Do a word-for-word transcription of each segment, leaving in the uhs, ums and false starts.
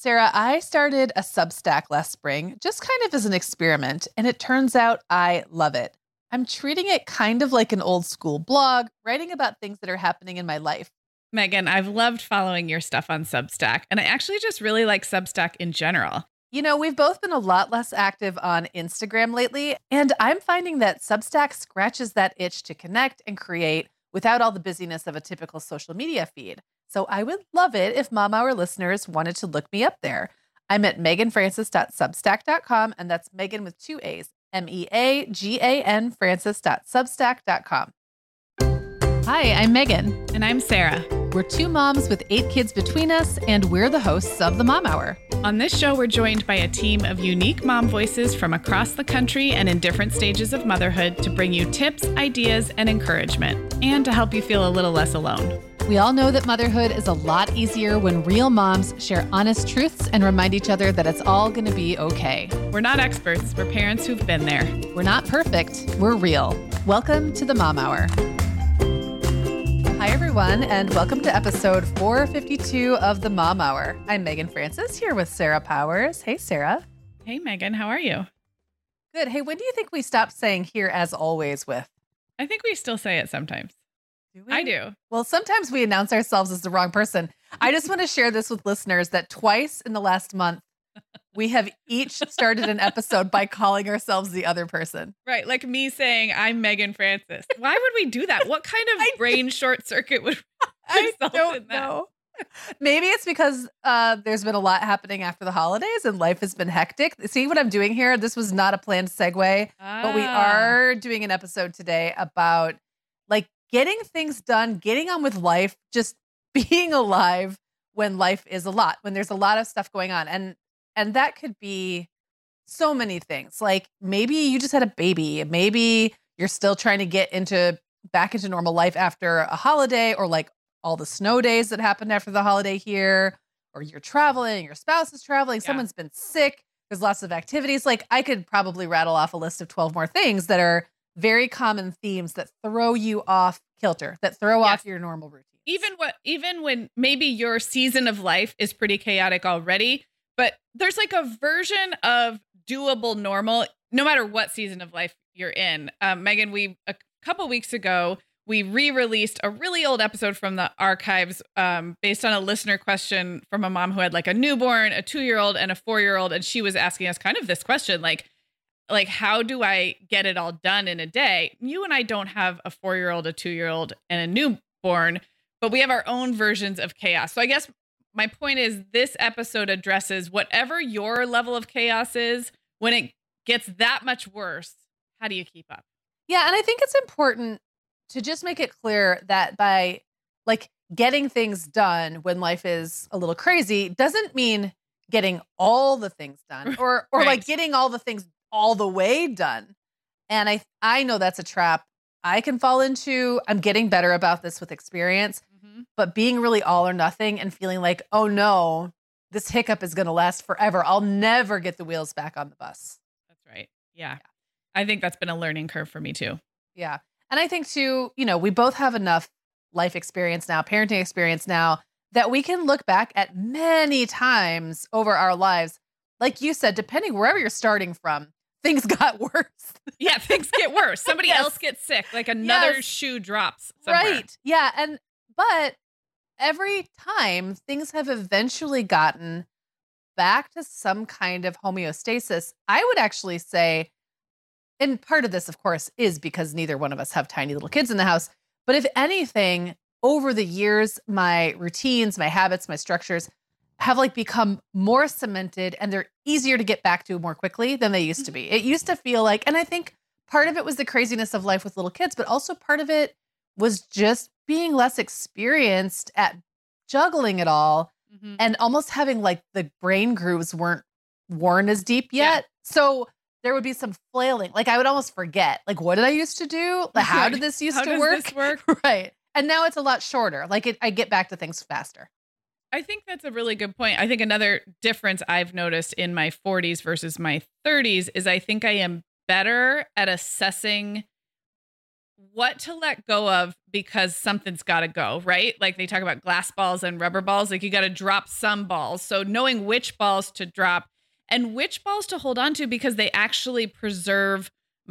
Sarah, I started a Substack last spring, just kind of as an experiment, and it turns out I love it. I'm treating it kind of like an old school blog, writing about things that are happening in my life. Megan, I've loved following your stuff on Substack, and I actually just really like Substack in general. You know, we've both been a lot less active on Instagram lately, and I'm finding that Substack scratches that itch to connect and create without all the busyness of a typical social media feed. So I would love it if Mom Hour listeners wanted to look me up there. I'm at megan francis dot substack dot com, and that's Megan with two A's, M E A G A N francis dot substack dot com. Hi, I'm Megan. And I'm Sarah. We're two moms with eight kids between us, and we're the hosts of the Mom Hour. On this show, we're joined by a team of unique mom voices from across the country and in different stages of motherhood to bring you tips, ideas, and encouragement, and to help you feel a little less alone. We all know that motherhood is a lot easier when real moms share honest truths and remind each other that it's all going to be okay. We're not experts, we're parents who've been there. We're not perfect, we're real. Welcome to the Mom Hour. Hi, everyone, and welcome to episode four fifty-two of the Mom Hour. I'm Megan Francis here with Sarah Powers. Hey, Sarah. Hey, Megan, how are you? Good. Hey, when do you think we stop saying here as always with? I think we still say it sometimes. Do we? I do. Well, sometimes we announce ourselves as the wrong person. I just want to share this with listeners that twice in the last month, we have each started an episode by calling ourselves the other person. Right. Like me saying, I'm Megan Francis. Why would we do that? What kind of brain short circuit would I result don't in that? know. Maybe it's because uh, there's been a lot happening after the holidays and life has been hectic. See what I'm doing here? This was not a planned segue, Ah. but we are doing an episode today about like getting things done, getting on with life, just being alive when life is a lot, when there's a lot of stuff going on. And And that could be so many things. Like maybe you just had a baby. Maybe you're still trying to get into back into normal life after a holiday, or like all the snow days that happened after the holiday here, or you're traveling, your spouse is traveling, Yeah. someone's been sick. There's lots of activities. Like I could probably rattle off a list of twelve more things that are very common themes that throw you off kilter, that throw Yes. off your normal routine. Even what, even when maybe your season of life is pretty chaotic already, but there's like a version of doable normal, no matter what season of life you're in. Um, Megan, we a couple weeks ago, we re-released a really old episode from the archives um, based on a listener question from a mom who had like a newborn, a two-year-old, and a four-year-old. And she was asking us kind of this question, like, like, how do I get it all done in a day? You and I don't have a four-year-old, a two-year-old, and a newborn, but we have our own versions of chaos. So I guess my point is this episode addresses whatever your level of chaos is. When it gets that much worse, how do you keep up? Yeah, and I think it's important to just make it clear that by like getting things done when life is a little crazy doesn't mean getting all the things done, or or Right. like getting all the things all the way done. And I I know that's a trap I can fall into. I'm getting better about this with experience, Mm-hmm. but being really all or nothing and feeling like, oh no, this hiccup is going to last forever. I'll never get the wheels back on the bus. That's right. Yeah. I think that's been a learning curve for me too. Yeah. And I think too, you know, we both have enough life experience now, parenting experience now, that we can look back at many times over our lives. Like you said, depending wherever you're starting from, things got worse. Yeah, things get worse. Somebody Yes. else gets sick. Like another Yes. shoe drops somewhere. Right. Yeah. And, but every time things have eventually gotten back to some kind of homeostasis, I would actually say, and part of this, of course, is because neither one of us have tiny little kids in the house. But if anything, over the years, my routines, my habits, my structures have like become more cemented, and they're easier to get back to more quickly than they used to be. It used to feel like, and I think part of it was the craziness of life with little kids, but also part of it was just being less experienced at juggling it all, Mhm. and almost having like the brain grooves weren't worn as deep yet. So there would be some flailing. Like I would almost forget, like, what did I used to do? Like, how did this used How to does work? this work? Right. And now it's a lot shorter. Like it, I get back to things faster. I think that's a really good point. I think another difference I've noticed in my forties versus my thirties is I think I am better at assessing what to let go of because something's got to go, right? Like they talk about glass balls and rubber balls. Like you got to drop some balls. So knowing which balls to drop and which balls to hold on to because they actually preserve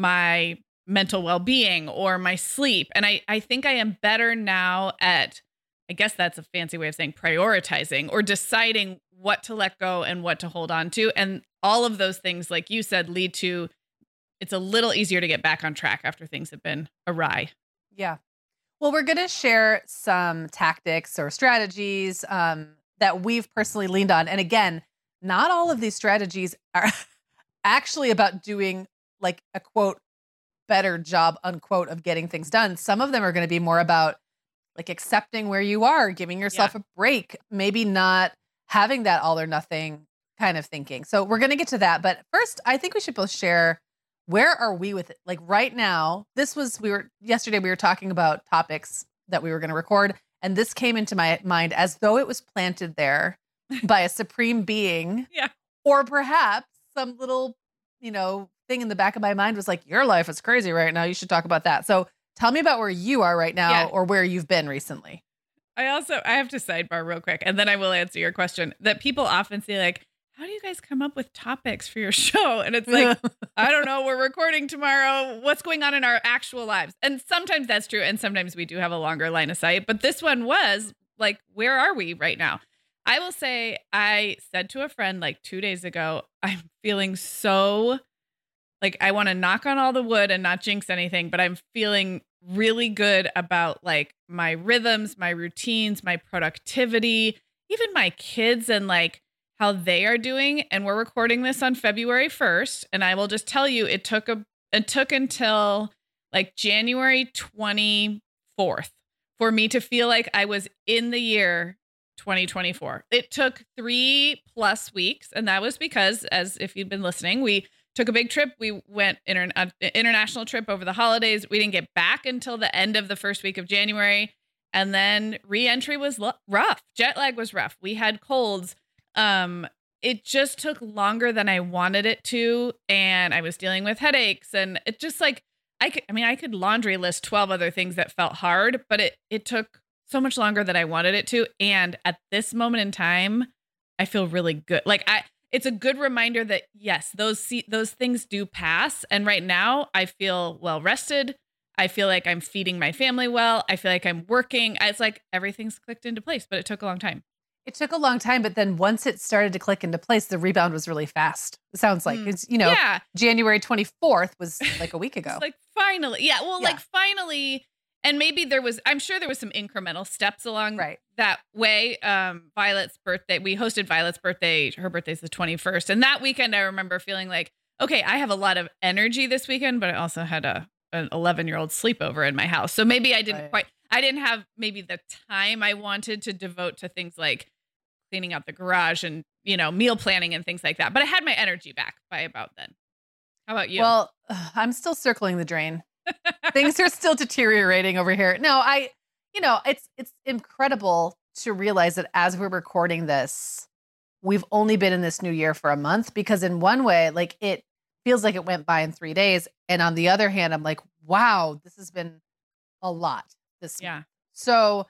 my mental well-being or my sleep. And I, I think I am better now at, I guess that's a fancy way of saying prioritizing or deciding what to let go and what to hold on to. And all of those things, like you said, lead to it's a little easier to get back on track after things have been awry. Yeah. Well, we're going to share some tactics or strategies um, that we've personally leaned on. And again, not all of these strategies are actually about doing like a quote, better job, unquote, of getting things done. Some of them are going to be more about like accepting where you are, giving yourself yeah. a break, maybe not having that all or nothing kind of thinking. So we're going to get to that. But first, I think we should both share, where are we with it? Like right now, this was, we were, yesterday we were talking about topics that we were going to record. And this came into my mind as though it was planted there by a supreme being. Yeah. Or perhaps some little, you know, thing in the back of my mind was like, your life is crazy right now. You should talk about that. So tell me about where you are right now yeah. or where you've been recently. I also, I have to sidebar real quick, and then I will answer your question that people often say like, how do you guys come up with topics for your show? And it's like, I don't know, we're recording tomorrow. What's going on in our actual lives? And sometimes that's true. And sometimes we do have a longer line of sight. But this one was like, where are we right now? I will say, I said to a friend like two days ago, I'm feeling so like I want to knock on all the wood and not jinx anything, but I'm feeling really good about like my rhythms, my routines, my productivity, even my kids and like how they are doing. And we're recording this on February first. And I will just tell you, it took a, it took until like January twenty-fourth for me to feel like I was in the year twenty twenty-four. It took three plus weeks. And that was because, as if you've been listening, we took a big trip. We went inter- uh, international trip over the holidays. We didn't get back until the end of the first week of January. And then re-entry was lo- rough. Jet lag was rough. We had colds. Um, it just took longer than I wanted it to. And I was dealing with headaches and it just like, I could, I mean, I could laundry list twelve other things that felt hard, but it, it took so much longer than I wanted it to. And at this moment in time, I feel really good. Like I, it's a good reminder that yes, those, those things do pass. And right now I feel well rested. I feel like I'm feeding my family well. I feel like I'm working. It's like everything's clicked into place, but it took a long time. It took a long time, but then once it started to click into place, the rebound was really fast. It sounds like mm. it's, you know, yeah. January twenty-fourth was like a week ago. Like finally. Yeah. Well, yeah. like finally. And maybe there was, I'm sure there was some incremental steps along right. that way. Um, Violet's birthday, we hosted Violet's birthday. Her birthday's the twenty-first. And that weekend, I remember feeling like, okay, I have a lot of energy this weekend, but I also had a an eleven year old sleepover in my house. So maybe I didn't right. quite, I didn't have maybe the time I wanted to devote to things like cleaning out the garage and, you know, meal planning and things like that. But I had my energy back by about then. How about you? Well, I'm still circling the drain. Things are still deteriorating over here. No, I, you know, it's, it's incredible to realize that as we're recording this, we've only been in this new year for a month, because in one way, like it feels like it went by in three days. And on the other hand, I'm like, wow, this has been a lot this yeah. month. So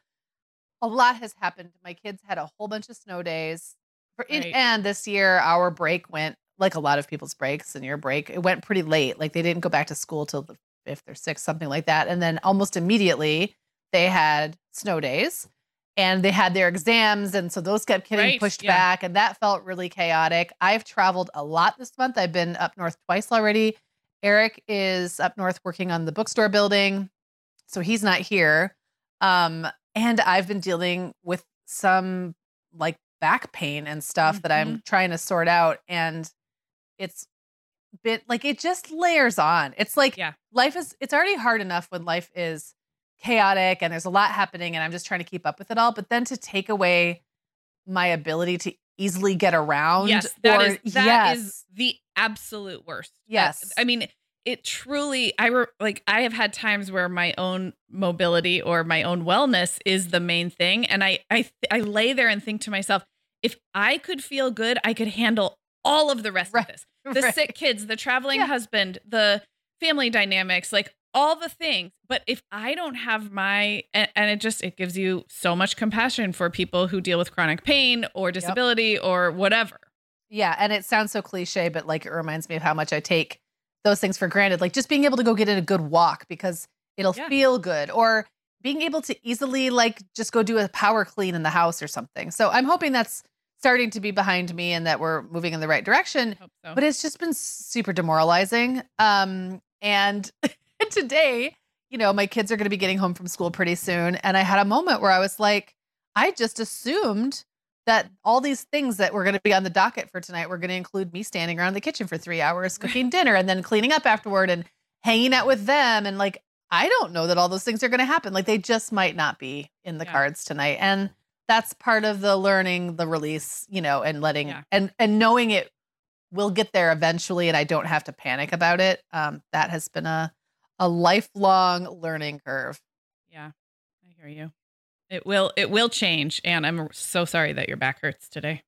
a lot has happened. My kids had a whole bunch of snow days for, right. and this year our break went like a lot of people's breaks, and your break, it went pretty late. Like they didn't go back to school till the fifth or sixth, something like that. And then almost immediately they had snow days and they had their exams. And so those kept getting right. pushed yeah. back, and that felt really chaotic. I've traveled a lot this month. I've been up north twice already. Eric is up north working on the bookstore building, so he's not here. Um, and I've been dealing with some like back pain and stuff mm-hmm. that I'm trying to sort out. And it's been like, it just layers on. It's like yeah. life is, it's already hard enough when life is chaotic and there's a lot happening and I'm just trying to keep up with it all. But then to take away my ability to easily get around. Yes, that, or, is, that yes. is the absolute worst. Yes. That, I mean, it truly, I re, like, I have had times where my own mobility or my own wellness is the main thing. And I, I, I lay there and think to myself, if I could feel good, I could handle all of the rest right. of this. The right. sick kids, the traveling yeah. husband, the family dynamics, like all the things. But if I don't have my, and, and it just, it gives you so much compassion for people who deal with chronic pain or disability yep. or whatever. Yeah. And it sounds so cliche, but like, it reminds me of how much I take those things for granted. Like just being able to go get in a good walk because it'll yeah. feel good, or being able to easily like just go do a power clean in the house or something. So I'm hoping that's starting to be behind me and that we're moving in the right direction, so. But it's just been super demoralizing. Um, and today, you know, my kids are going to be getting home from school pretty soon. And I had a moment where I was like, I just assumed that all these things that were going to be on the docket for tonight were going to include me standing around the kitchen for three hours, cooking dinner and then cleaning up afterward and hanging out with them. And like, I don't know that all those things are going to happen. Like they just might not be in the yeah. cards tonight. And that's part of the learning, the release, you know, and letting yeah. and and knowing it will get there eventually, and I don't have to panic about it. Um, that has been a a lifelong learning curve. Yeah, I hear you. It will it will change, and I'm so sorry that your back hurts today.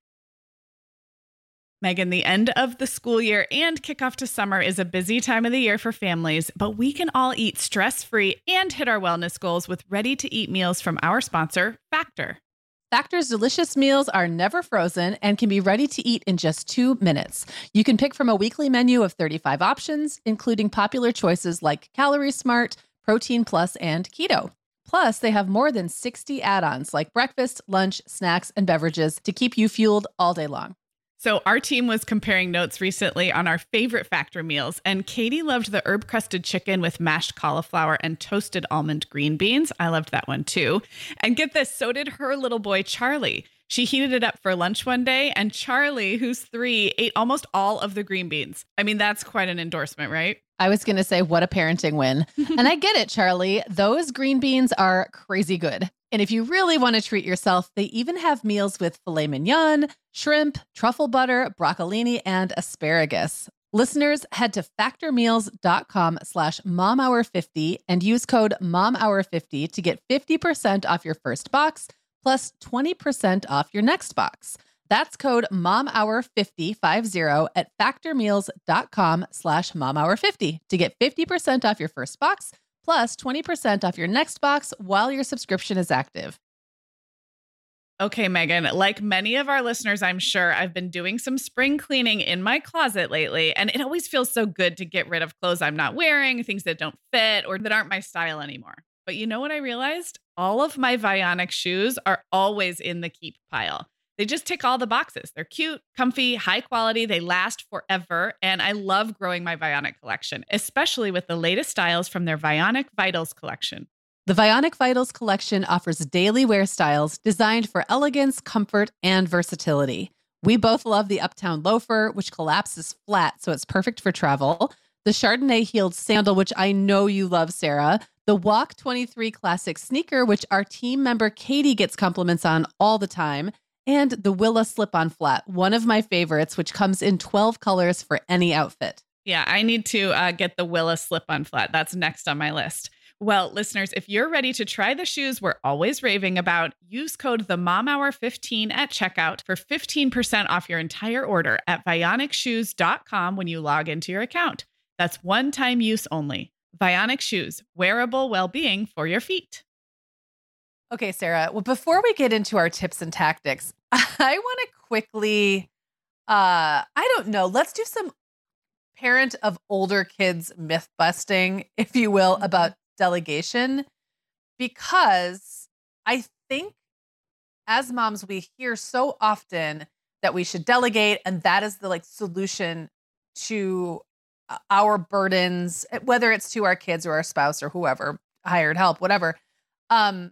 Megan, the end of the school year and kickoff to summer is a busy time of the year for families, but we can all eat stress-free and hit our wellness goals with ready-to-eat meals from our sponsor, Factor. Factor's delicious meals are never frozen and can be ready to eat in just two minutes. You can pick from a weekly menu of thirty-five options, including popular choices like Calorie Smart, Protein Plus, and Keto. Plus, they have more than sixty add-ons like breakfast, lunch, snacks, and beverages to keep you fueled all day long. So our team was comparing notes recently on our favorite Factor meals, and Katie loved the herb-crusted chicken with mashed cauliflower and toasted almond green beans. I loved that one too. And get this, so did her little boy, Charlie. She heated it up for lunch one day, and Charlie, who's three, ate almost all of the green beans. I mean, that's quite an endorsement, right? I was going to say, what a parenting win. And I get it, Charlie. Those green beans are crazy good. And if you really want to treat yourself, they even have meals with filet mignon, shrimp, truffle butter, broccolini, and asparagus. Listeners, head to factormeals.com slash momhour50 and use code momhour fifty to get fifty percent off your first box plus twenty percent off your next box. That's code momhour50, five zero, at factormeals.com slash momhour50 to get fifty percent off your first box plus twenty percent off your next box while your subscription is active. Okay, Megan, like many of our listeners, I'm sure I've been doing some spring cleaning in my closet lately, and it always feels so good to get rid of clothes I'm not wearing, things that don't fit or that aren't my style anymore. But you know what I realized? All of my Vionic shoes are always in the keep pile. They just tick all the boxes. They're cute, comfy, high quality. They last forever. And I love growing my Vionic collection, especially with the latest styles from their Vionic Vitals collection. The Vionic Vitals collection offers daily wear styles designed for elegance, comfort, and versatility. We both love the Uptown loafer, which collapses flat, so it's perfect for travel. The Chardonnay heeled sandal, which I know you love, Sarah. The Walk twenty-three classic sneaker, which our team member Katie gets compliments on all the time. And the Willa slip-on flat, one of my favorites, which comes in twelve colors for any outfit. Yeah, I need to uh, get the Willa slip-on flat. That's next on my list. Well, listeners, if you're ready to try the shoes we're always raving about, use code the mom hour fifteen at checkout for fifteen percent off your entire order at vionic shoes dot com when you log into your account. That's one-time use only. Vionic Shoes, wearable well-being for your feet. Okay, Sarah, well, before we get into our tips and tactics, I want to quickly, uh, I don't know, let's do some parent of older kids myth busting, if you will, about delegation, because I think as moms, we hear so often that we should delegate, and that is the like solution to our burdens, whether it's to our kids or our spouse or whoever, hired help, whatever. Um,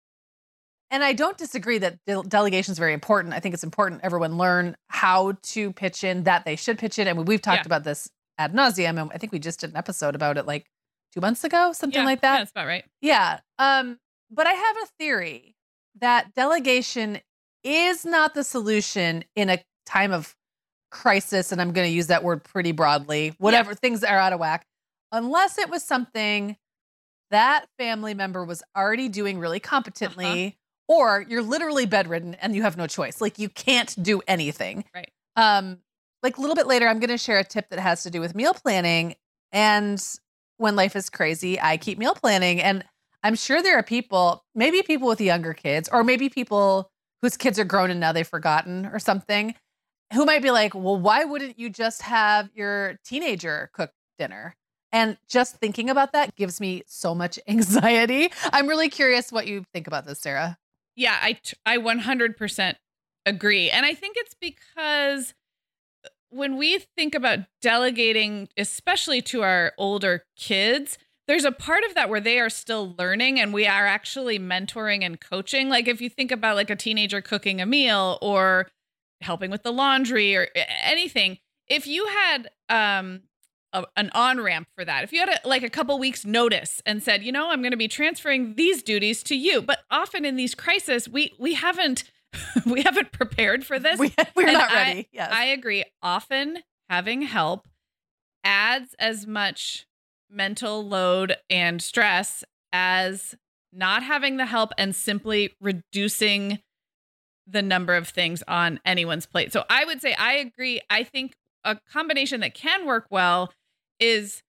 And I don't disagree that de- delegation is very important. I think it's important everyone learn how to pitch in, that they should pitch in. And we've talked yeah. about this ad nauseum. And I think we just did an episode about it like two months ago, something yeah, like that. Yeah, that's about right. Yeah. Um, but I have a theory that delegation is not the solution in a time of crisis. And I'm going to use that word pretty broadly, whatever yeah. things are out of whack, unless it was something that family member was already doing really competently. Uh-huh. Or you're literally bedridden and you have no choice. Like you can't do anything. Right. Um, like a little bit later, I'm going to share a tip that has to do with meal planning. And when life is crazy, I keep meal planning. And I'm sure there are people, maybe people with younger kids, or maybe people whose kids are grown and now they've forgotten or something, who might be like, well, why wouldn't you just have your teenager cook dinner? And just thinking about that gives me so much anxiety. I'm really curious what you think about this, Sarah. Yeah, I, t- I one hundred percent agree. And I think it's because when we think about delegating, especially to our older kids, there's a part of that where they are still learning and we are actually mentoring and coaching. Like if you think about like a teenager cooking a meal or helping with the laundry or anything, if you had um, a, an on-ramp for that, if you had a, like a couple weeks notice and said, you know, I'm going to be transferring these duties to you. But often in these crises, we we haven't we haven't prepared for this. We, we're And not I- ready. Yes. I agree. Often having help adds as much mental load and stress as not having the help and simply reducing the number of things on anyone's plate. So I would say I agree. I think a combination that can work well is,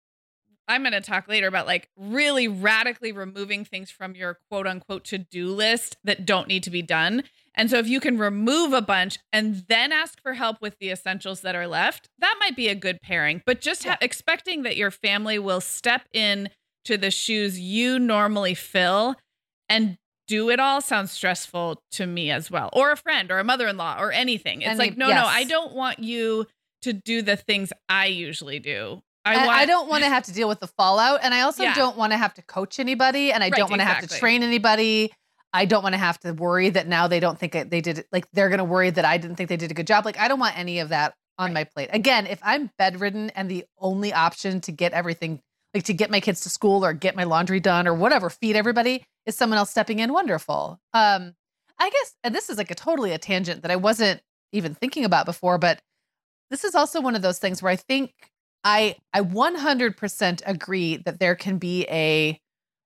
I'm going to talk later about like really radically removing things from your quote unquote to-do list that don't need to be done. And so if you can remove a bunch and then ask for help with the essentials that are left, that might be a good pairing. But just ha- expecting that your family will step in to the shoes you normally fill and do it all sounds stressful to me as well. Or a friend or a mother-in-law or anything. It's Any- like, no, yes. no, I don't want you to do the things I usually do. I, I, want, I don't want to have to deal with the fallout. And I also Yeah. don't want to have to coach anybody. And I Right, don't want to have to exactly. train anybody. I don't want to have to worry that now they don't think it- they did it. Like they're going to worry that I didn't think they did a good job. Like I don't want any of that on Right. my plate. Again, if I'm bedridden and the only option to get everything, like to get my kids to school or get my laundry done or whatever, feed everybody, is someone else stepping in, wonderful. Um, I guess, and this is like a totally a tangent that I wasn't even thinking about before, but this is also one of those things where I think I I one hundred percent agree that there can be a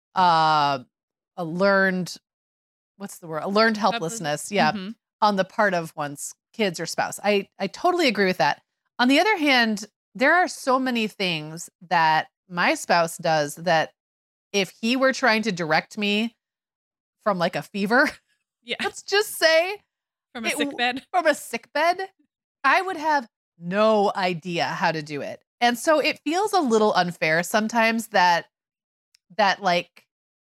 uh a learned what's the word? A learned helplessness, yeah, Mhm. on the part of one's kids or spouse. I I totally agree with that. On the other hand, there are so many things that my spouse does that if he were trying to direct me from like a fever, Yeah. let's just say From a it sick w- bed. from a sick bed, I would have no idea how to do it. And so it feels a little unfair sometimes that that like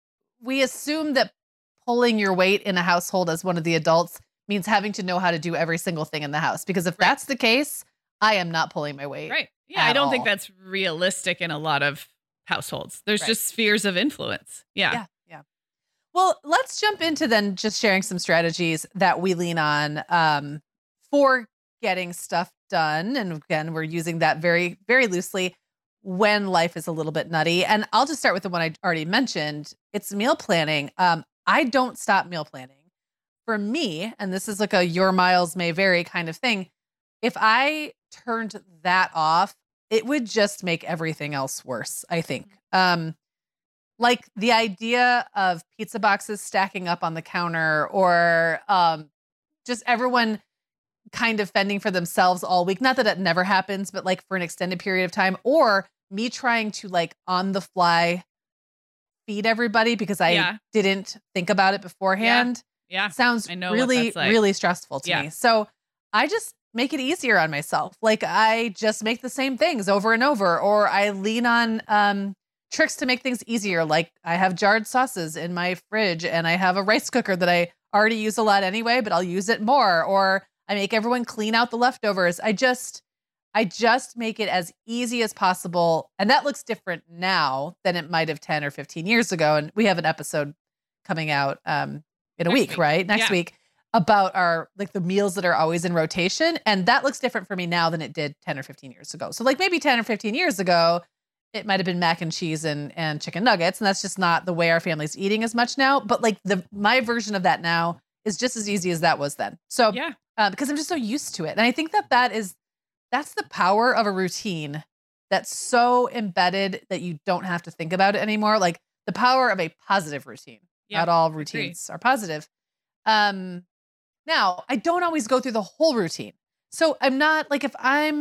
we assume that pulling your weight in a household as one of the adults means having to know how to do every single thing in the house. Because if Right. that's the case, I am not pulling my weight. Right. Yeah. I at don't think all. that's realistic in a lot of households. There's Right. just spheres of influence. Yeah. Yeah. Yeah. Well, let's jump into then just sharing some strategies that we lean on um, for getting stuff done. And again, we're using that very, very loosely when life is a little bit nutty. And I'll just start with the one I already mentioned. It's meal planning. Um, I don't stop meal planning. For me, and this is like a your miles may vary kind of thing, if I turned that off, it would just make everything else worse, I think. Um, like the idea of pizza boxes stacking up on the counter or um, just everyone kind of fending for themselves all week. Not that it never happens, but like for an extended period of time, or me trying to like on the fly feed everybody because I Yeah. didn't think about it beforehand. Yeah. Sounds I know what really, that's like. really stressful to Yeah. me. So I just make it easier on myself. Like I just make the same things over and over, or I lean on um, tricks to make things easier. Like I have jarred sauces in my fridge and I have a rice cooker that I already use a lot anyway, but I'll use it more. Or I make everyone clean out the leftovers. I just, I just make it as easy as possible. And that looks different now than it might have ten or fifteen years ago. And we have an episode coming out um, in a Next week, week. right? Next Yeah. week about our, like the meals that are always in rotation. And that looks different for me now than it did ten or fifteen years ago. So like maybe ten or fifteen years ago, it might have been mac and cheese and, and chicken nuggets. And that's just not the way our family's eating as much now. But like the, my version of that now is just as easy as that was then. So Yeah. uh, because I'm just so used to it. And I think that that is, that's the power of a routine that's so embedded that you don't have to think about it anymore. Like the power of a positive routine. Yeah, Not all agree. routines are positive. Um, now, I don't always go through the whole routine. So I'm not like if I'm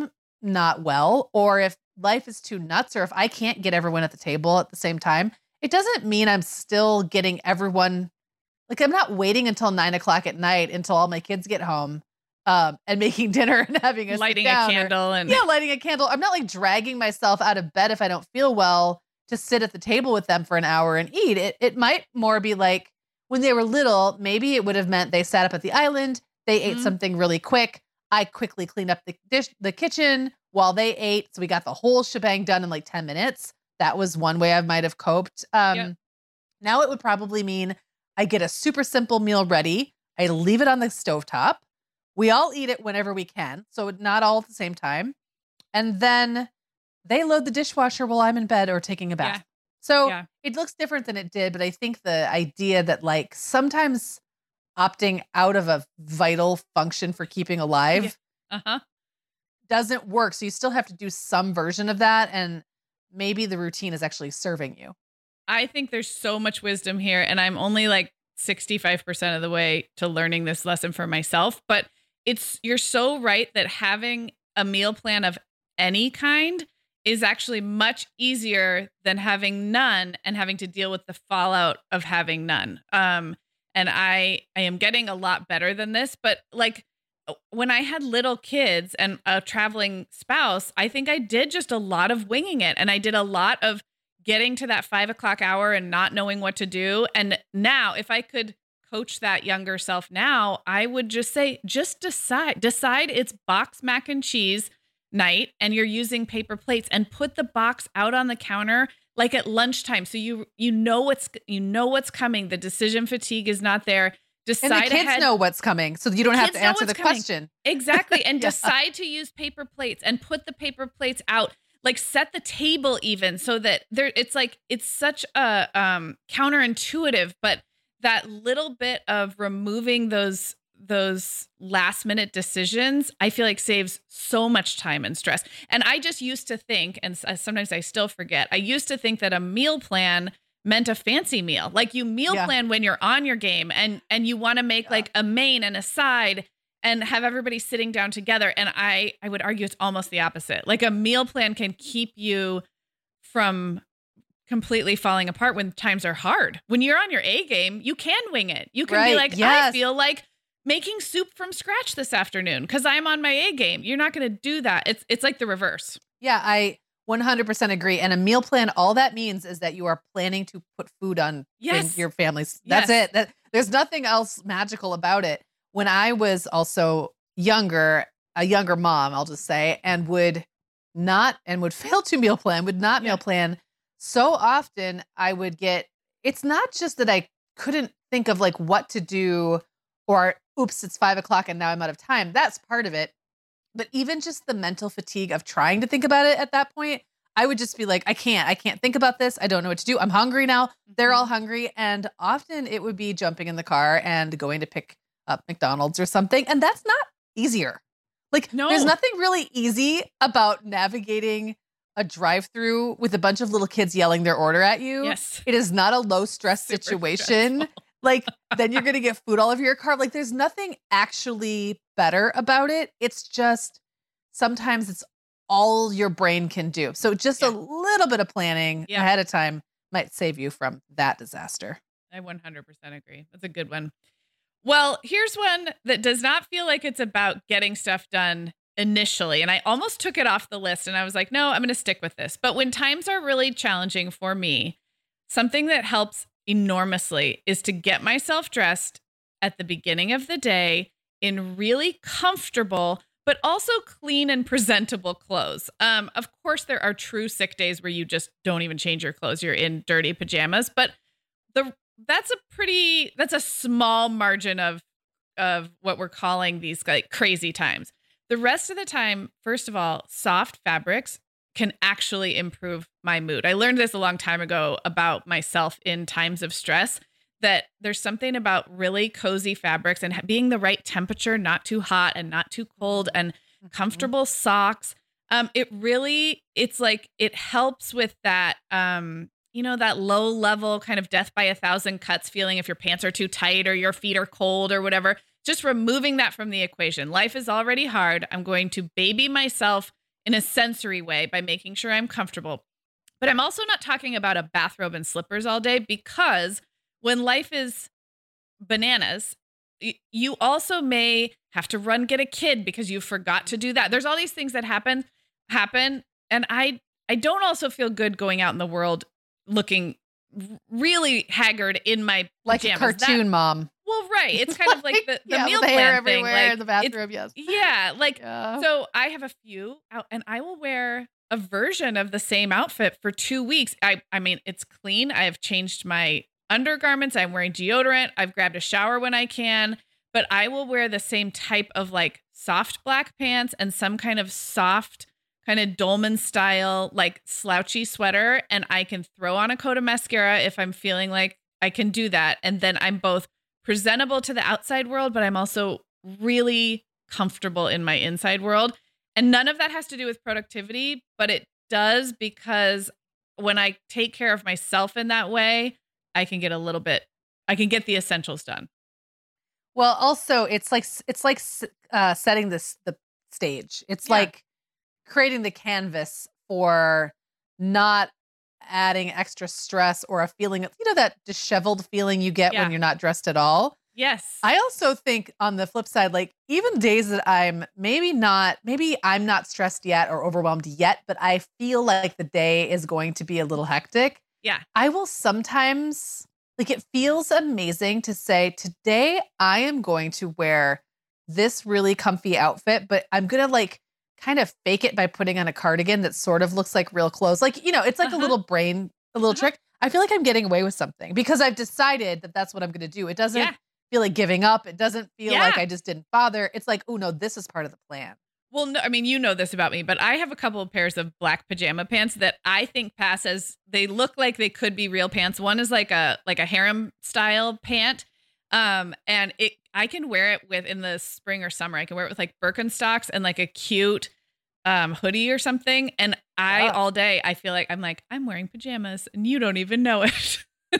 not well, or if life is too nuts, or if I can't get everyone at the table at the same time, it doesn't mean I'm still getting everyone. Like, I'm not waiting until nine o'clock at night until all my kids get home um, and making dinner and having a lighting a candle or, and yeah, lighting a candle. I'm not like dragging myself out of bed if I don't feel well to sit at the table with them for an hour and eat. It it might more be like when they were little, maybe it would have meant they sat up at the island, they mm-hmm. ate something really quick. I quickly cleaned up the dish, the kitchen while they ate. So we got the whole shebang done in like ten minutes. That was one way I might have coped. Um, yep. Now it would probably mean I get a super simple meal ready. I leave it on the stovetop. We all eat it whenever we can. So not all at the same time. And then they load the dishwasher while I'm in bed or taking a bath. Yeah. So yeah. It looks different than it did. But I think the idea that like sometimes opting out of a vital function for keeping alive yeah. uh-huh. doesn't work. So you still have to do some version of that. And maybe the routine is actually serving you. I think there's so much wisdom here. And I'm only like sixty-five percent of the way to learning this lesson for myself. But it's, you're so right that having a meal plan of any kind is actually much easier than having none and having to deal with the fallout of having none. Um, and I, I am getting a lot better than this, but like when I had little kids and a traveling spouse, I think I did just a lot of winging it. And I did a lot of getting to that five o'clock hour and not knowing what to do. And now if I could coach that younger self now, I would just say, just decide, decide it's box mac and cheese night and you're using paper plates, and put the box out on the counter like at lunchtime. So you, you know, what's, you know, what's coming. The decision fatigue is not there. Decide and the kids ahead. know what's coming. So you don't have to answer the coming. question. Exactly. And yeah. decide to use paper plates and put the paper plates out, like set the table even so that there, it's like, it's such a um, counterintuitive, but that little bit of removing those those last minute decisions, I feel like saves so much time and stress. And I just used to think, and sometimes I still forget, I used to think that a meal plan meant a fancy meal. Like you meal yeah. plan when you're on your game and, and you want to make yeah. like a main and a side and have everybody sitting down together. And I, I would argue it's almost the opposite. Like a meal plan can keep you from completely falling apart when times are hard. When you're on your A game, you can wing it. You can right. be like, yes. I feel like making soup from scratch this afternoon because I'm on my A game. You're not going to do that. It's it's like the reverse. Yeah, I one hundred percent agree. And a meal plan, all that means is that you are planning to put food on yes. in your family's. That's yes. it. That, there's nothing else magical about it. When I was also younger, a younger mom, I'll just say, and would not and would fail to meal plan, would not yeah. meal plan. So often I would get, it's not just that I couldn't think of like what to do or oops, it's five o'clock and now I'm out of time. That's part of it. But even just the mental fatigue of trying to think about it at that point, I would just be like, I can't, I can't think about this. I don't know what to do. I'm hungry now. They're all hungry. And often it would be jumping in the car and going to pick up McDonald's or something. And that's not easier. Like no. there's nothing really easy about navigating a drive-through with a bunch of little kids yelling their order at you. Yes. It is not a low stress Super situation. Stressful. Like then you're going to get food all over your car. Like there's nothing actually better about it. It's just sometimes it's all your brain can do. So just yeah. a little bit of planning yeah. ahead of time might save you from that disaster. I one hundred percent agree. That's a good one. Well, here's one that does not feel like it's about getting stuff done initially. And I almost took it off the list and I was like, no, I'm going to stick with this. But when times are really challenging for me, something that helps enormously is to get myself dressed at the beginning of the day in really comfortable, but also clean and presentable clothes. Um, of course, there are true sick days where you just don't even change your clothes. You're in dirty pajamas, but the that's a pretty, that's a small margin of, of what we're calling these like crazy times. The rest of the time, first of all, soft fabrics can actually improve my mood. I learned this a long time ago about myself in times of stress, that there's something about really cozy fabrics and being the right temperature, not too hot and not too cold, and comfortable socks. Um, it really, it's like, it helps with that, um, you know, that low level kind of death by a thousand cuts feeling if your pants are too tight or your feet are cold or whatever. Just removing that from the equation. Life is already hard. I'm going to baby myself in a sensory way by making sure I'm comfortable. But I'm also not talking about a bathrobe and slippers all day, because when life is bananas, y- you also may have to run get a kid because you forgot to do that. There's all these things that happen happen and I I don't also feel good going out in the world looking r- really haggard in my Like a pajamas. That- cartoon mom. well, right. It's kind of like the, the yeah, meal with the hair plan thing. everywhere Like, in the it's- bathroom. Yes. yeah, like Yeah. so I have a few out and I will wear a version of the same outfit for two weeks. I I mean, it's clean. I have changed my undergarments. I'm wearing deodorant. I've grabbed a shower when I can, but I will wear the same type of like soft black pants and some kind of soft kind of dolman style, like slouchy sweater. And I can throw on a coat of mascara if I'm feeling like I can do that. And then I'm both presentable to the outside world, but I'm also really comfortable in my inside world. And none of that has to do with productivity, but it does, because when I take care of myself in that way, I can get a little bit, I can get the essentials done. Well, also it's like it's like uh, setting this the stage. It's Yeah. like creating the canvas for not adding extra stress or a feeling of, you know, that disheveled feeling you get Yeah. when you're not dressed at all. Yes. I also think on the flip side, like even days that I'm maybe not, maybe I'm not stressed yet or overwhelmed yet, but I feel like the day is going to be a little hectic. Yeah. I will sometimes, like, it feels amazing to say, today I am going to wear this really comfy outfit, but I'm going to like kind of fake it by putting on a cardigan that sort of looks like real clothes. Like, you know, it's like Uh-huh. a little brain, a little Uh-huh. trick. I feel like I'm getting away with something because I've decided that that's what I'm going to do. It doesn't Yeah. feel like giving up. It doesn't feel Yeah. like I just didn't bother. It's like, oh no, this is part of the plan. Well, no, I mean, you know this about me, but I have a couple of pairs of black pajama pants that I think pass as, they look like they could be real pants. One is like a like a harem style pant. Um, and it I can wear it with in the spring or summer. I can wear it with like Birkenstocks and like a cute um hoodie or something. And I Yeah. all day I feel like I'm like, I'm wearing pajamas and you don't even know it.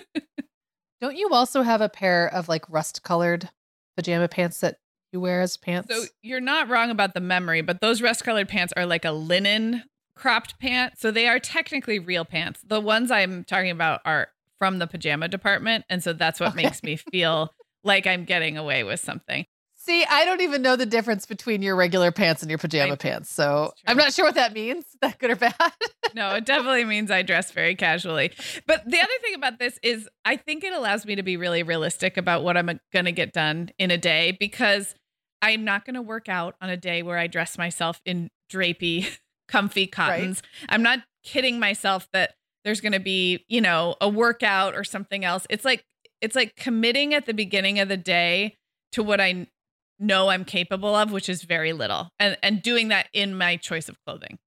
Don't you also have a pair of like rust colored pajama pants that you wear as pants? So you're not wrong about the memory, but those rust colored pants are like a linen cropped pant. So they are technically real pants. The ones I'm talking about are from the pajama department. And so that's what Okay. makes me feel like I'm getting away with something. See, I don't even know the difference between your regular pants and your pajama I- pants. So That's true. I'm not sure what that means. Is that good or bad? No, it definitely means I dress very casually. But the other thing about this is I think it allows me to be really realistic about what I'm going to get done in a day, because I'm not going to work out on a day where I dress myself in drapey, comfy cottons. I'm not kidding myself that there's going to be, you know, a workout or something else. It's like it's like committing at the beginning of the day to what I know I'm capable of, which is very little, and and doing that in my choice of clothing.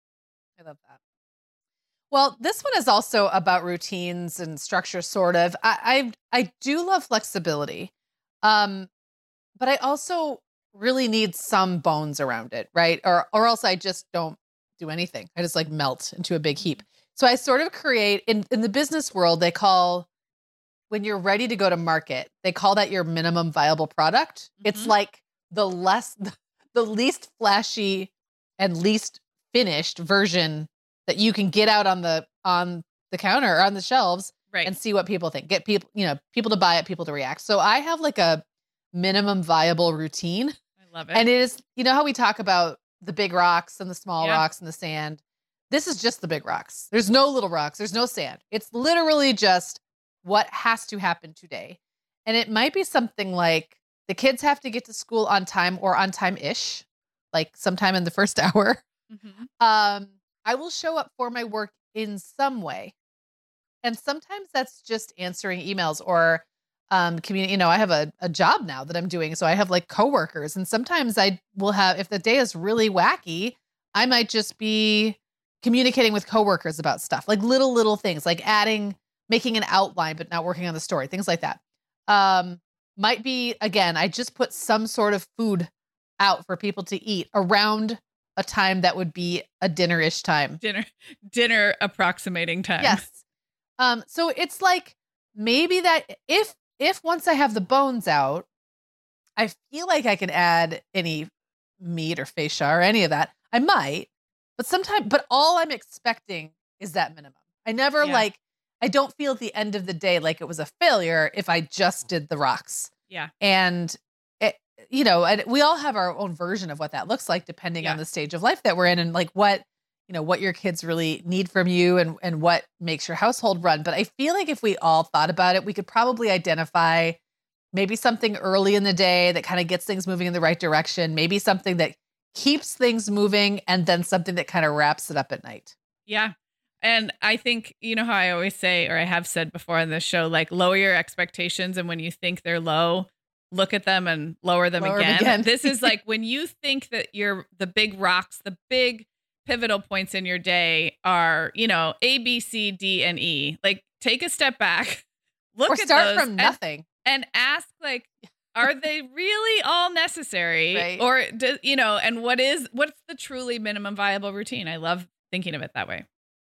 I love that. Well, this one is also about routines and structure, sort of. I I, I do love flexibility, um, but I also really need some bones around it, right? Or or else I just don't do anything. I just like melt into a big heap. So I sort of create in in the business world. They call, when you're ready to go to market, they call that your minimum viable product. It's Mhm. like the less, the least flashy and least finished version that you can get out on the on the counter or on the shelves Right. and see what people think. Get people, you know, people to buy it, people to react. So I have like a minimum viable routine. I love it. And it is, you know how we talk about the big rocks and the small Yeah. rocks and the sand? This is just the big rocks. There's no little rocks. There's no sand. It's literally just what has to happen today. And it might be something like the kids have to get to school on time or on time-ish, like sometime in the first hour. Mhm. Um, I will show up for my work in some way. And sometimes that's just answering emails or um community. You know, I have a, a job now that I'm doing. So I have like coworkers. And sometimes I will have, if the day is really wacky, I might just be communicating with coworkers about stuff, like little, little things, like adding, making an outline, but not working on the story, things like that. Um, might be, again, I just put some sort of food out for people to eat around a time that would be a dinner-ish time. Dinner, dinner approximating time. Yes. Um, so it's like maybe that if if once I have the bones out, I feel like I can add any meat or fascia or any of that. I might, But sometimes, but all I'm expecting is that minimum. I never Yeah. like, I don't feel at the end of the day like it was a failure if I just did the rocks. Yeah. And, it, you know, and we all have our own version of what that looks like depending Yeah. on the stage of life that we're in and like what, you know, what your kids really need from you and, and what makes your household run. But I feel like if we all thought about it, we could probably identify maybe something early in the day that kind of gets things moving in the right direction, maybe something that keeps things moving, and then something that kind of wraps it up at night. Yeah. And I think, you know how I always say, or I have said before on this show, like lower your expectations. And when you think they're low, look at them and lower them Lower 'em again. again. This is like when you think that you're the big rocks, the big pivotal points in your day are, you know, A, B, C, D, and E. Like take a step back, look Or at start those from and- nothing. and ask like, are they really all necessary? Right. Or, do, you know, and what is, what's the truly minimum viable routine? I love thinking of it that way.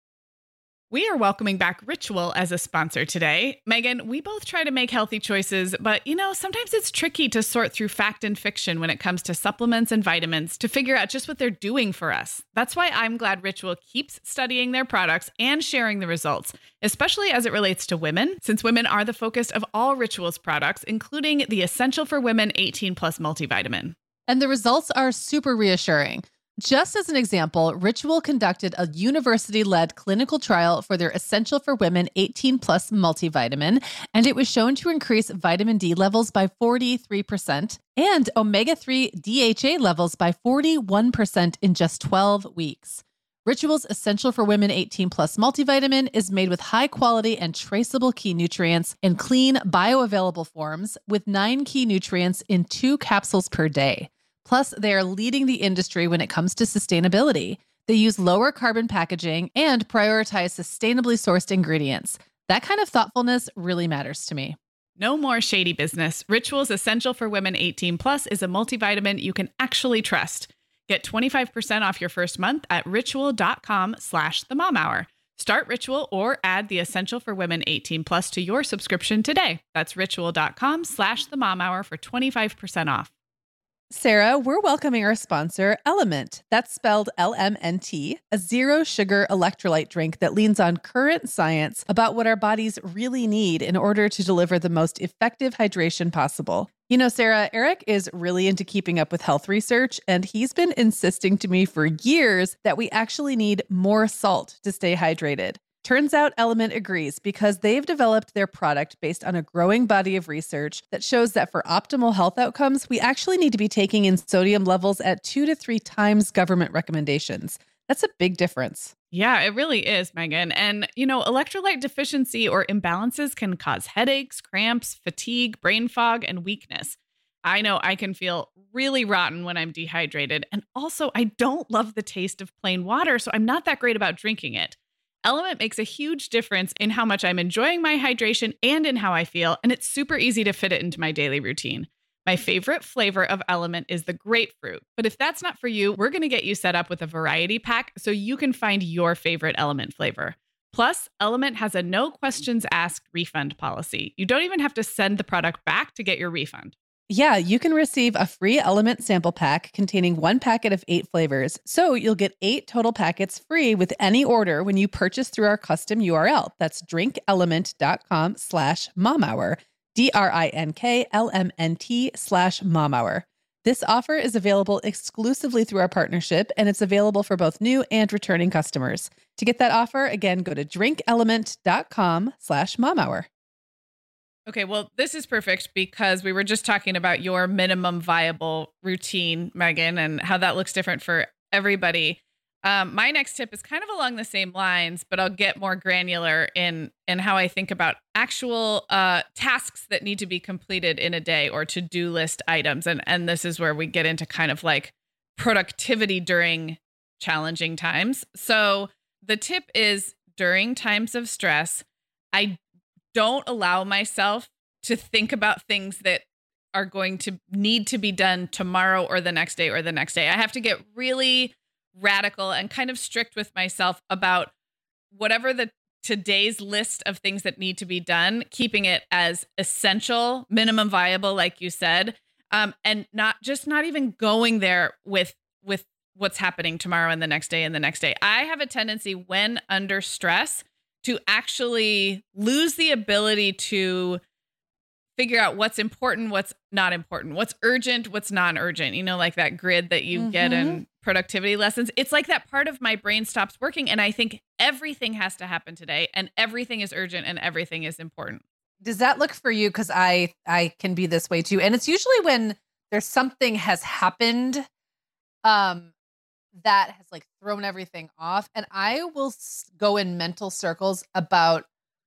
We are welcoming back Ritual as a sponsor today. Megan, we both try to make healthy choices, but you know, sometimes it's tricky to sort through fact and fiction when it comes to supplements and vitamins to figure out just what they're doing for us. That's why I'm glad Ritual keeps studying their products and sharing the results, especially as it relates to women, since women are the focus of all Ritual's products, including the Essential for Women eighteen plus multivitamin. And the results are super reassuring. Just as an example, Ritual conducted a university-led clinical trial for their Essential for Women eighteen plus multivitamin, and it was shown to increase vitamin D levels by forty-three percent and omega three D H A levels by forty-one percent in just twelve weeks. Ritual's Essential for Women eighteen plus multivitamin is made with high quality and traceable key nutrients in clean, bioavailable forms with nine key nutrients in two capsules per day. Plus, they are leading the industry when it comes to sustainability. They use lower carbon packaging and prioritize sustainably sourced ingredients. That kind of thoughtfulness really matters to me. No more shady business. Ritual's Essential for Women eighteen plus is a multivitamin you can actually trust. Get twenty-five percent off your first month at ritual.com slash the mom hour. Start Ritual or add the Essential for Women eighteen plus to your subscription today. That's ritual.com slash the mom hour for twenty-five percent off. Sarah, we're welcoming our sponsor, Element. That's spelled L M N T, a zero sugar electrolyte drink that leans on current science about what our bodies really need in order to deliver the most effective hydration possible. You know, Sarah, Eric is really into keeping up with health research, and he's been insisting to me for years that we actually need more salt to stay hydrated. Turns out Element agrees because they've developed their product based on a growing body of research that shows that for optimal health outcomes, we actually need to be taking in sodium levels at two to three times government recommendations. That's a big difference. Yeah, it really is, Megan. And, you know, electrolyte deficiency or imbalances can cause headaches, cramps, fatigue, brain fog, and weakness. I know I can feel really rotten when I'm dehydrated. And also, I don't love the taste of plain water, so I'm not that great about drinking it. Element makes a huge difference in how much I'm enjoying my hydration and in how I feel, and it's super easy to fit it into my daily routine. My favorite flavor of Element is the grapefruit, but if that's not for you, we're going to get you set up with a variety pack so you can find your favorite Element flavor. Plus, Element has a no questions asked refund policy. You don't even have to send the product back to get your refund. Yeah, you can receive a free Element sample pack containing one packet of eight flavors. So you'll get eight total packets free with any order when you purchase through our custom U R L. That's drinkelement.com slash mom hour, D R I N K L M N T slash mom hour. This offer is available exclusively through our partnership, and it's available for both new and returning customers. To get that offer, again, go to drinkelement.com slash mom hour. Okay, well, this is perfect because we were just talking about your minimum viable routine, Megan, and how that looks different for everybody. Um, my next tip is kind of along the same lines, but I'll get more granular in in how I think about actual uh, tasks that need to be completed in a day or to-do list items. And, and this is where we get into kind of like productivity during challenging times. So the tip is during times of stress, I don't allow myself to think about things that are going to need to be done tomorrow or the next day or the next day. I have to get really radical and kind of strict with myself about whatever the today's list of things that need to be done, keeping it as essential, minimum viable, like you said, um, and not just not even going there with with what's happening tomorrow and the next day and the next day. I have a tendency when under stress to actually lose the ability to figure out what's important, what's not important, what's urgent, what's non-urgent, you know, like that grid that you mm-hmm. get in productivity lessons. It's like that part of my brain stops working. And I think everything has to happen today and everything is urgent and everything is important. Does that look for you? Because I, I can be this way too. And it's usually when there's something has happened um, that has like thrown everything off. And I will s- go in mental circles about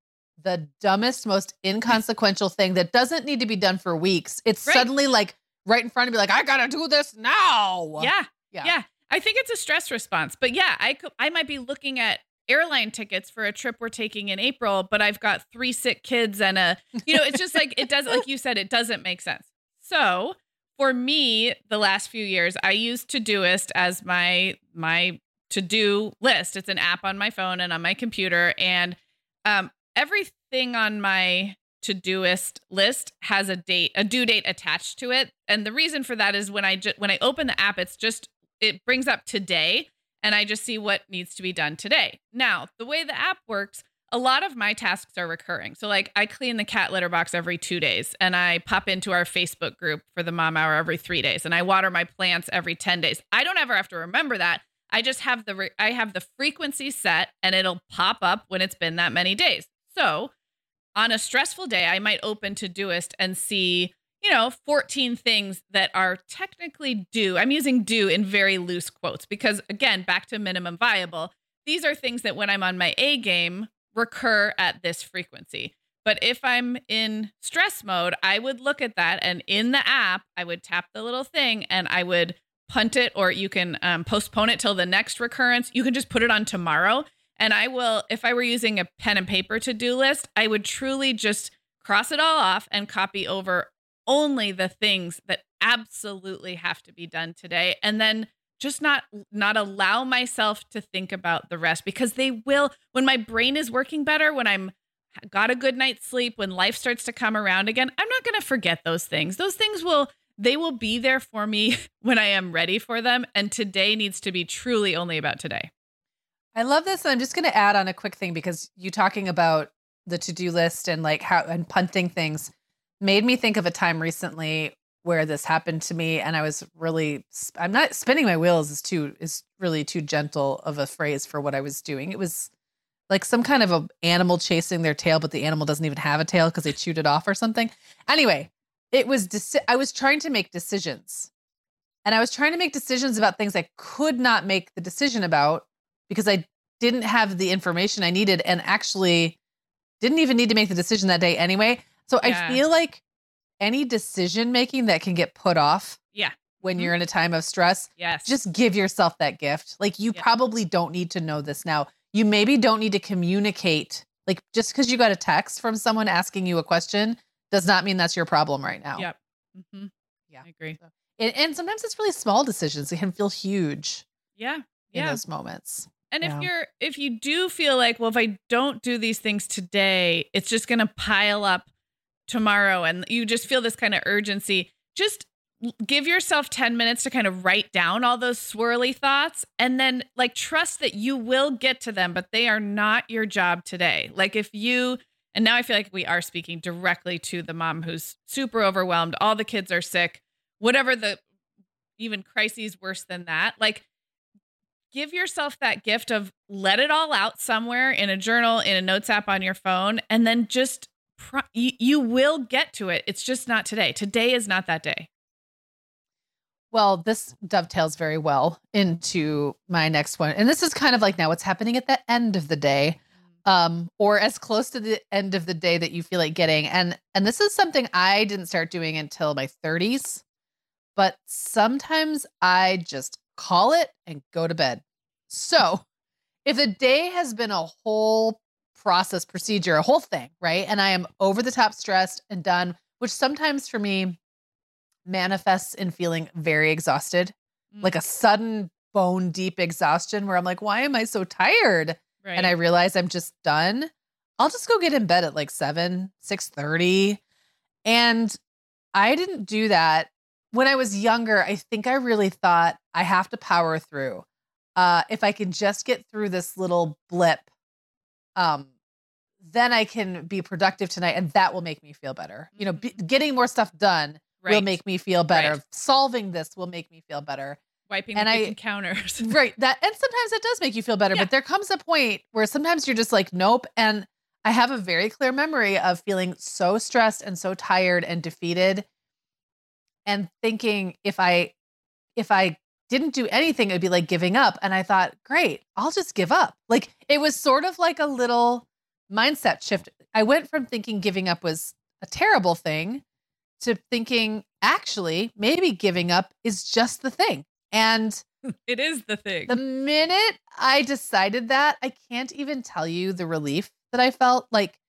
the dumbest, most inconsequential thing that doesn't need to be done for weeks. It's right. suddenly like right in front of me, like, I gotta do this now. Yeah. Yeah. Yeah. I think it's a stress response. But yeah, I could, I might be looking at airline tickets for a trip we're taking in April, but I've got three sick kids and a, you know, it's just like, it does, like you said, it doesn't make sense. So for me, the last few years, I use Todoist as my, my to-do list. It's an app on my phone and on my computer. And, um, everything on my Todoist list has a date, a due date attached to it. And the reason for that is when I ju- when I open the app, it's just, it brings up today and I just see what needs to be done today. Now, the way the app works, a lot of my tasks are recurring. So like I clean the cat litter box every two days and I pop into our Facebook group for the mom hour every three days and I water my plants every ten days. I don't ever have to remember that. I just have the, re- I have the frequency set and it'll pop up when it's been that many days. So on a stressful day, I might open Todoist and see, you know, fourteen things that are technically due. I'm using due in very loose quotes because, again, back to minimum viable. These are things that when I'm on my A game recur at this frequency. But if I'm in stress mode, I would look at that and in the app, I would tap the little thing and I would punt it, or you can um, postpone it till the next recurrence. You can just put it on tomorrow. And I will, if I were using a pen and paper to-do list, I would truly just cross it all off and copy over only the things that absolutely have to be done today. And then just not, not allow myself to think about the rest because they will, when my brain is working better, when I'm got a good night's sleep, when life starts to come around again, I'm not going to forget those things. Those things will, they will be there for me when I am ready for them. And today needs to be truly only about today. I love this. And I'm just going to add on a quick thing because you talking about the to-do list and like how and punting things made me think of a time recently where this happened to me. And I was really, I'm not spinning my wheels is too, is really too gentle of a phrase for what I was doing. It was like some kind of a animal chasing their tail, but the animal doesn't even have a tail because they chewed it off or something. Anyway, it was, deci- I was trying to make decisions and I was trying to make decisions about things I could not make the decision about because I didn't have the information I needed and actually didn't even need to make the decision that day anyway. So yeah. I feel like any decision making that can get put off yeah. when mm-hmm. you're in a time of stress, yes. just give yourself that gift. Like you yeah. probably don't need to know this now. You maybe don't need to communicate. Like just because you got a text from someone asking you a question does not mean that's your problem right now. Yep. Mm-hmm. Yeah, I agree. So, and, and sometimes it's really small decisions. They can feel huge. Yeah. In yeah. those moments. And yeah. if you're, if you do feel like, well, if I don't do these things today, it's just going to pile up tomorrow and you just feel this kind of urgency, just give yourself ten minutes to kind of write down all those swirly thoughts and then like trust that you will get to them, but they are not your job today. Like if you, and now I feel like we are speaking directly to the mom who's super overwhelmed. All the kids are sick, whatever the even crises worse than that. Like, give yourself that gift of let it all out somewhere in a journal, in a notes app on your phone, and then just pro- you, you will get to it. It's just not today. Today is not that day. Well, this dovetails very well into my next one. And this is kind of like now what's happening at the end of the day, um, or as close to the end of the day that you feel like getting. And, and this is something I didn't start doing until my thirties, but sometimes I just call it and go to bed. So if the day has been a whole process, procedure, a whole thing, right? And I am over the top stressed and done, which sometimes for me manifests in feeling very exhausted, mm. like a sudden bone deep exhaustion where I'm like, why am I so tired? Right. And I realize I'm just done. I'll just go get in bed at like seven, six thirty. And I didn't do that when I was younger, I think I really thought I have to power through. Uh, if I can just get through this little blip, um, then I can be productive tonight, and that will make me feel better. You know, b- getting more stuff done Right. will make me feel better. Right. Solving this will make me feel better. Wiping And the I- kitchen counters. Right. That, and sometimes it does make you feel better, Yeah. but there comes a point where sometimes you're just like, nope. And I have a very clear memory of feeling so stressed and so tired and defeated, and thinking if I, if I didn't do anything, it'd be like giving up. And I thought, great, I'll just give up. Like, it was sort of like a little mindset shift. I went from thinking giving up was a terrible thing to thinking, actually, maybe giving up is just the thing. And It is the thing. the minute I decided that, I can't even tell you the relief that I felt. Like,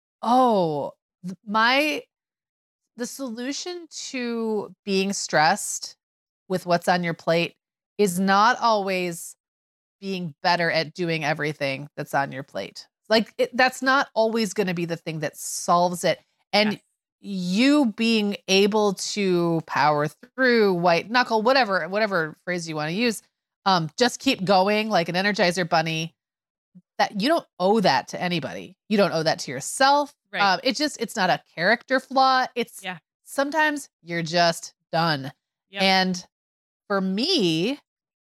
oh, th- my, the solution to being stressed with what's on your plate is not always being better at doing everything that's on your plate. Like, it, that's not always going to be the thing that solves it. And Yes. you being able to power through, white knuckle, whatever, whatever phrase you want to use, um, just keep going like an Energizer bunny. That you don't owe that to anybody. You don't owe that to yourself. Right. Um, it's just, it's not a character flaw. It's Yeah. sometimes you're just done. Yep. And for me,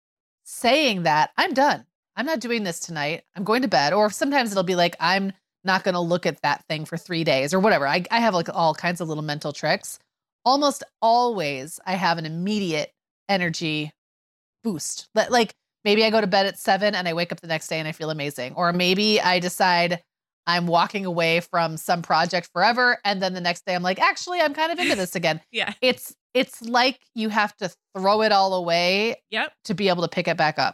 saying that I'm done, I'm not doing this tonight, I'm going to bed. Or sometimes it'll be like, I'm not going to look at that thing for three days or whatever. I, I have like all kinds of little mental tricks. Almost always I have an immediate energy boost. But like, maybe I go to bed at seven and I wake up the next day and I feel amazing. Or maybe I decide I'm walking away from some project forever, and then the next day I'm like, actually, I'm kind of into this again. Yeah. It's it's like you have to throw it all away Yep. to be able to pick it back up.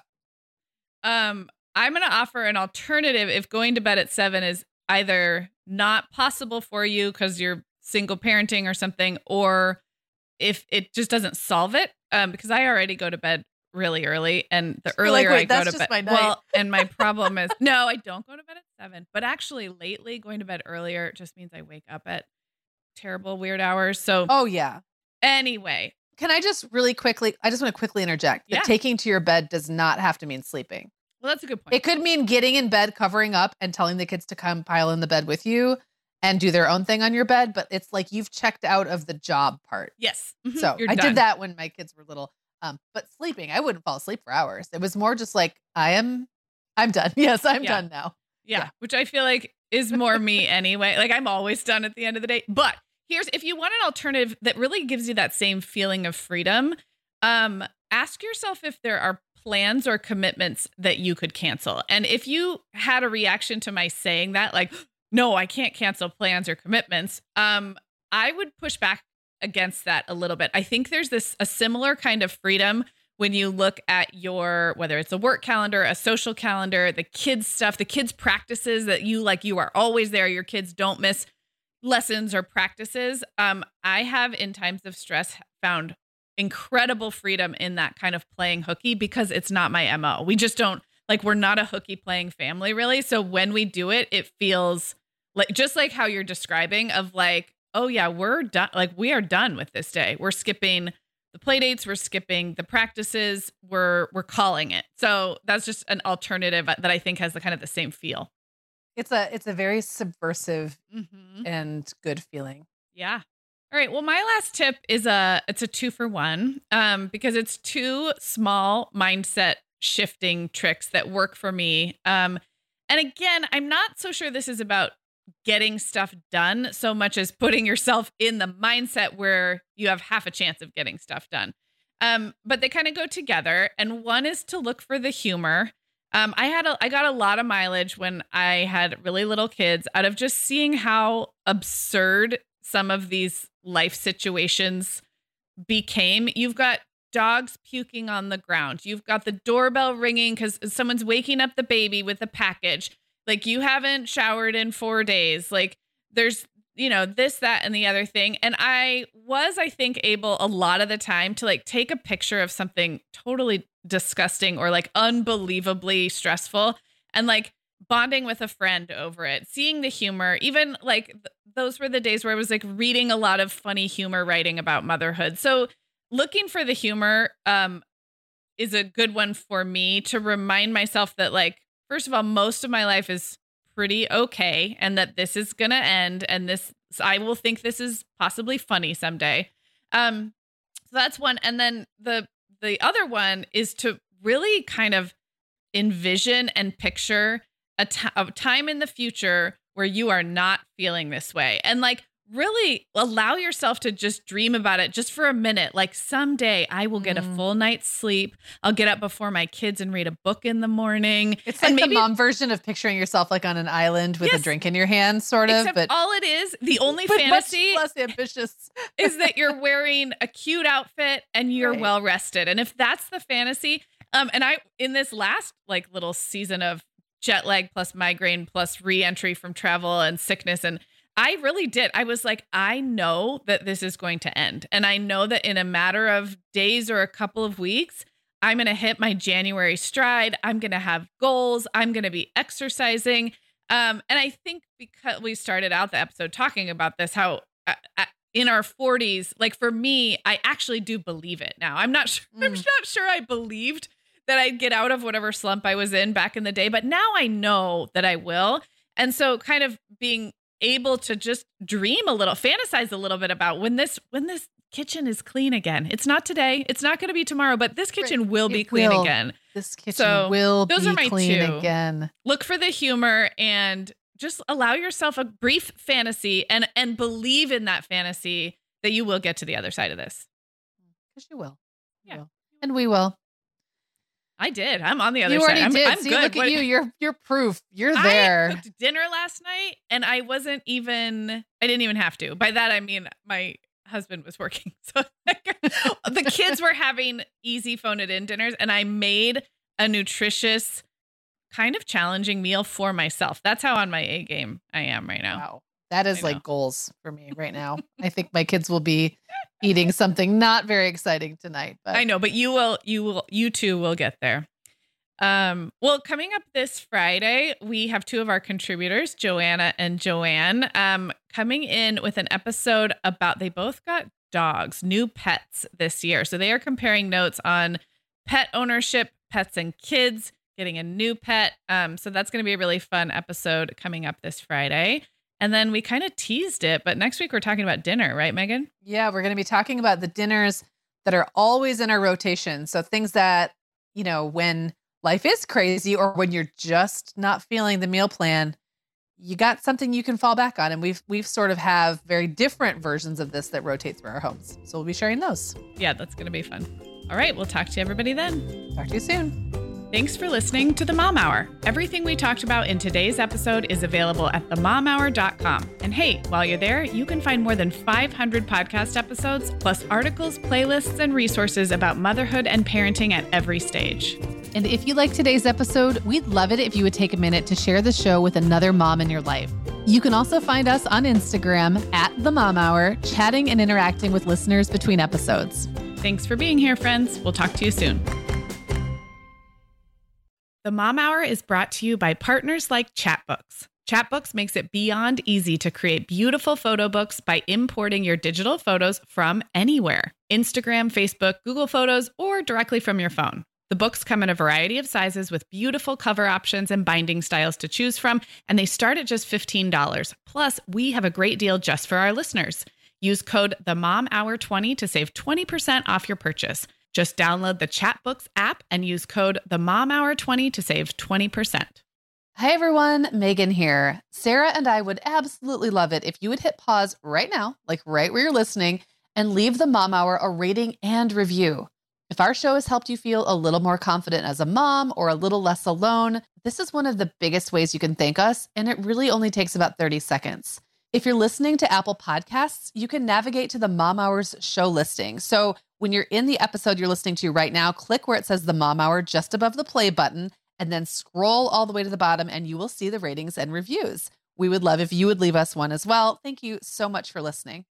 Um, I'm going to offer an alternative if going to bed at seven is either not possible for you because you're single parenting or something, or if it just doesn't solve it. Um, because I already go to bed really early, and the You're like, earlier "Wait, I go that's to just bed, my night." well, and my problem is no, I don't go to bed at seven. But actually, lately going to bed earlier just means I wake up at terrible weird hours. So Oh yeah. anyway, Can I just really quickly, I just want to quickly interject that Yeah. taking to your bed does not have to mean sleeping. well, that's a good point. It could mean getting in bed, covering up, and telling the kids to come pile in the bed with you and do their own thing on your bed. But it's like you've checked out of the job part. yes. Mhm. So You're I done. did that when my kids were little. Um, but sleeping, I wouldn't fall asleep for hours. It was more just like, I am, I'm done. Yes, I'm Yeah. done now. Yeah, Yeah. which I feel like is more me anyway. Like I'm always done at the end of the day. But here's if you want an alternative that really gives you that same feeling of freedom, um, ask yourself if there are plans or commitments that you could cancel. And if you had a reaction to my saying that, like, no, I can't cancel plans or commitments, um, I would push back against that a little bit. I think there's this a similar kind of freedom when you look at your, whether it's a work calendar, a social calendar, the kids stuff, the kids practices that you like, you are always there. Your kids don't miss lessons or practices. Um, I have in times of stress found incredible freedom in that kind of playing hooky because it's not my M O. We just don't like, we're not a hooky playing family really. So when we do it, it feels like, just like how you're describing of like, oh yeah, we're done. Like we are done with this day. We're skipping the play dates. We're skipping the practices. We're, we're calling it. So that's just an alternative that I think has the kind of the same feel. It's a, it's a very subversive Mm-hmm. and good feeling. Yeah. All right. Well, my last tip is a, it's a two for one, um, because it's two small mindset shifting tricks that work for me. Um, and again, I'm not so sure this is about getting stuff done so much as putting yourself in the mindset where you have half a chance of getting stuff done. Um, but they kind of go together. And one is to look for the humor. Um, I had a, I got a lot of mileage when I had really little kids out of just seeing how absurd some of these life situations became. You've got dogs puking on the ground. You've got the doorbell ringing because someone's waking up the baby with a package. Like you haven't showered in four days. Like there's, you know, this, that, and the other thing. And I was, I think, able a lot of the time to like take a picture of something totally disgusting or like unbelievably stressful and like bonding with a friend over it, seeing the humor, even like th- those were the days where I was like reading a lot of funny humor writing about motherhood. So looking for the humor um, is a good one for me to remind myself that, like, first of all, most of my life is pretty okay, and that this is going to end, and this, I will think this is possibly funny someday. Um, so that's one. And then the, the other one is to really kind of envision and picture a, t- a time in the future where you are not feeling this way. And like, really allow yourself to just dream about it just for a minute. Like, someday I will get mm. a full night's sleep. I'll get up before my kids and read a book in the morning. It's like and maybe, the mom version of picturing yourself like on an island with yes, a drink in your hand, sort of. Except but all it is, the only but fantasy much less ambitious is that you're wearing a cute outfit and you're right. well rested. And if that's the fantasy, um, and I in this last like little season of jet lag plus migraine plus re-entry from travel and sickness, and I really did. I was like, I know that this is going to end. And I know that in a matter of days or a couple of weeks, I'm going to hit my January stride. I'm going to have goals. I'm going to be exercising. Um, and I think because we started out the episode talking about this, how uh, uh, in our forties, like for me, I actually do believe it now. I'm not sure, mm. I'm not sure I believed that I'd get out of whatever slump I was in back in the day, but now I know that I will. And so kind of being able to just dream a little, fantasize a little bit about when this when this kitchen is clean again. It's not today. It's not going to be tomorrow, but this kitchen right. will be it clean will. again. This kitchen so will those be are my clean two. again. Look for the humor and just allow yourself a brief fantasy and and believe in that fantasy that you will get to the other side of this. Because you will. You yeah. will. And we will. I did. I'm on the other you side. Already I'm, did. I'm See, good. Look what, at you. You're you're proof. You're there. I cooked dinner last night and I wasn't even, I didn't even have to. By that, I mean, my husband was working. So the kids were having easy phone it in dinners and I made a nutritious, kind of challenging meal for myself. That's how on my A game I am right now. Wow. That is like goals for me right now. I think my kids will be eating something not very exciting tonight. But I know, but you will, you will, you two will get there. Um, well, coming up this Friday, we have two of our contributors, Joanna and Joanne, um, coming in with an episode about, they both got dogs, new pets this year. So they are comparing notes on pet ownership, pets and kids, getting a new pet. Um, so that's going to be a really fun episode coming up this Friday. And then we kind of teased it, but next week we're talking about dinner, right, Megan? Yeah, we're going to be talking about the dinners that are always in our rotation. So things that, you know, when life is crazy or when you're just not feeling the meal plan, you got something you can fall back on. And we've we've sort of have very different versions of this that rotate through our homes. So we'll be sharing those. Yeah, that's going to be fun. All right, we'll talk to you everybody then. Talk to you soon. Thanks for listening to The Mom Hour. Everything we talked about in today's episode is available at the mom hour dot com. And hey, while you're there, you can find more than five hundred podcast episodes, plus articles, playlists, and resources about motherhood and parenting at every stage. And if you like today's episode, we'd love it if you would take a minute to share the show with another mom in your life. You can also find us on Instagram at The Mom Hour, chatting and interacting with listeners between episodes. Thanks for being here, friends. We'll talk to you soon. The Mom Hour is brought to you by partners like Chatbooks. Chatbooks makes it beyond easy to create beautiful photo books by importing your digital photos from anywhere. Instagram, Facebook, Google Photos, or directly from your phone. The books come in a variety of sizes with beautiful cover options and binding styles to choose from, and they start at just fifteen dollars. Plus, we have a great deal just for our listeners. Use code the mom hour twenty to save twenty percent off your purchase. Just download the Chatbooks app and use code the mom hour twenty to save twenty percent. Hi, everyone. Megan here. Sarah and I would absolutely love it if you would hit pause right now, like right where you're listening, and leave the Mom Hour a rating and review. If our show has helped you feel a little more confident as a mom or a little less alone, this is one of the biggest ways you can thank us, and it really only takes about thirty seconds. If you're listening to Apple Podcasts, you can navigate to the Mom Hour's show listing. So when you're in the episode you're listening to right now, click where it says the Mom Hour just above the play button, and then scroll all the way to the bottom and you will see the ratings and reviews. We would love if you would leave us one as well. Thank you so much for listening.